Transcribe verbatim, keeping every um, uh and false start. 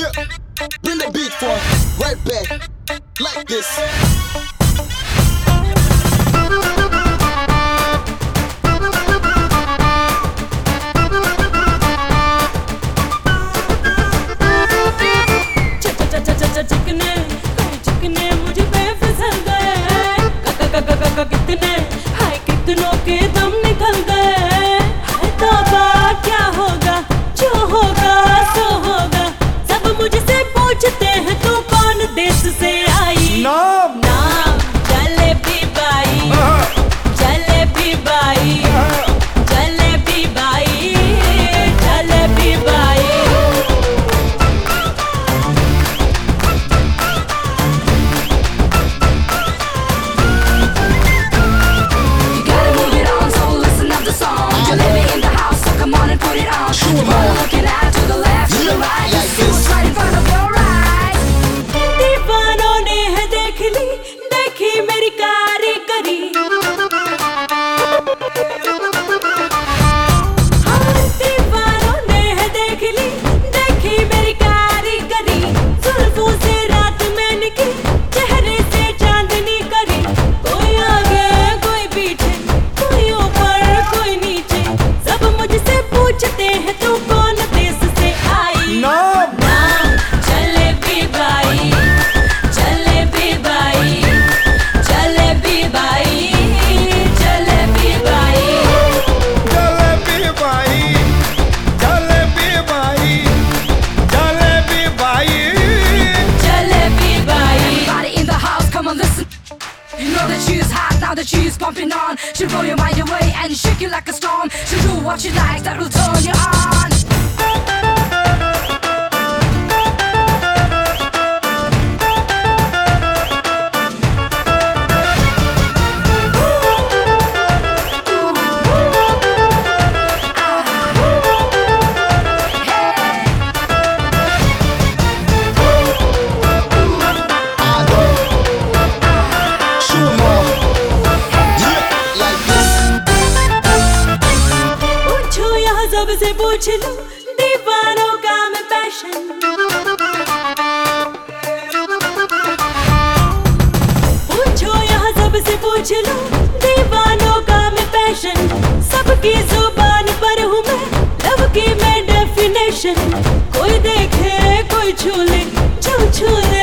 Yeah, bring the beat for right back like this. चिकने चिकने मुझे बेफिसल गए, कितने हाय कितनों के दम निकल गए। हाय तौबा क्या होगा, जो होगा सो होगा। सब मुझसे पूछते हैं तू कौन देश से आई। नाम नाम जलेबी बाई, जलेबी बाई, जलेबी बाई, जलेबी बाई। दीवानों ने है देख ली, देखी मेरी कारीगरी। हाँ, दीवानों ने है देख ली, देखी मेरी कारीगरी। जुल्फों से रात मैंने की, चेहरे से चांदनी करी। कोई आगे कोई पीछे, कोई ऊपर कोई नीचे। सब मुझसे पूछते हैं तू कौन देश से आई। नाम नाम Jalebi Bai, Jalebi Bai, Jalebi Bai, Jalebi Bai. Jalebi Bai, Jalebi Bai, Jalebi Bai, Jalebi Bai. Everybody in the house, come on listen. You know that she's hot, now that she's pumping on. She'll blow your mind away and shake you like a storm. She'll do what she likes, that will turn you on. पूछो यहाँ सबसे पूछ लो, दीवानों का मैं passion. पूछो यहाँ सबसे पूछ लो, दीवानों का मैं पैशन। सबकी जुबान पर हूँ मैं, लव की मैं डेफिनेशन। कोई देखे कोई छू ले, जो छू ले